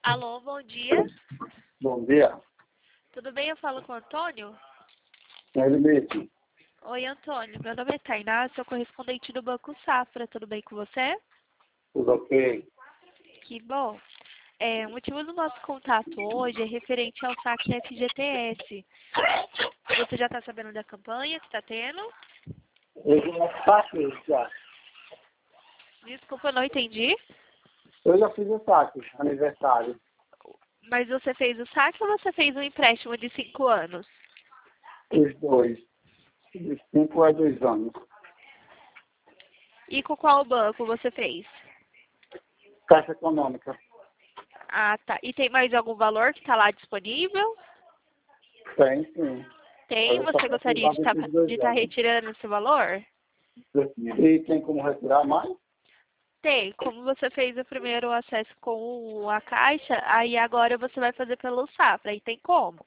Alô, bom dia. Bom dia. Tudo bem? Eu falo com o Antônio? É ele mesmo. Oi, Antônio. Meu nome é Tainá, sou correspondente do Banco Safra. Tudo bem com você? Tudo ok? Que bom. O motivo do nosso contato hoje é referente ao saque FGTS. Você já está sabendo da campanha que está tendo? Eu já saque já. Desculpa, eu não entendi. Eu já fiz o saque, aniversário. Mas você fez o saque ou você fez um empréstimo de 5 anos? Os dois. De 5 a 2 anos. E com qual banco você fez? Caixa Econômica. Ah, tá. E tem mais algum valor que está lá disponível? Tem, sim. Tem? Eu só Você gostaria de precisava desses 2 estar anos. retirando esse valor? E tem como retirar mais? Tem. Como você fez o primeiro acesso com a Caixa, aí agora você vai fazer pelo Safra. Aí tem como.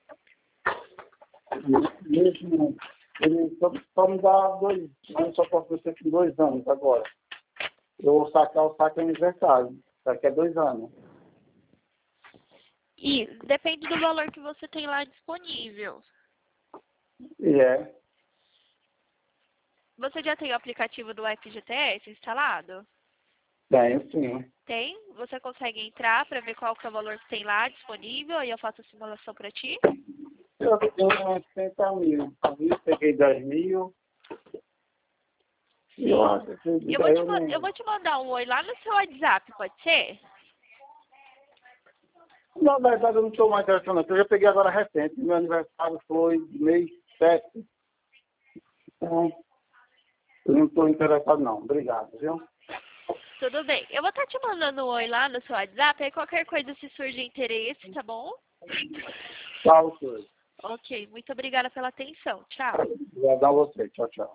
Mesmo, ele só me dá 2 anos, só posso ser com 2 anos agora. Eu vou sacar o saque aniversário. Daqui a 2 anos. E depende do valor que você tem lá disponível. E é. Você já tem o aplicativo do FGTS instalado? Tenho, sim. Tem? Você consegue entrar para ver qual que é o valor que tem lá disponível e eu faço a simulação para ti? Eu tenho uns 60 mil. Eu peguei 10 mil. E eu acho que Eu vou te mandar um oi lá no seu WhatsApp, pode ser? na verdade, eu não estou mais interessado, não. Eu já peguei agora recente. Meu aniversário foi mês 7. Então, eu não estou interessado, não. Obrigado, viu? Tudo bem. Eu vou estar te mandando um oi lá no seu WhatsApp, aí qualquer coisa se surge interesse, tá bom? Tchau, senhor. Ok, muito obrigada pela atenção. Tchau. Obrigado a você. Tchau, tchau.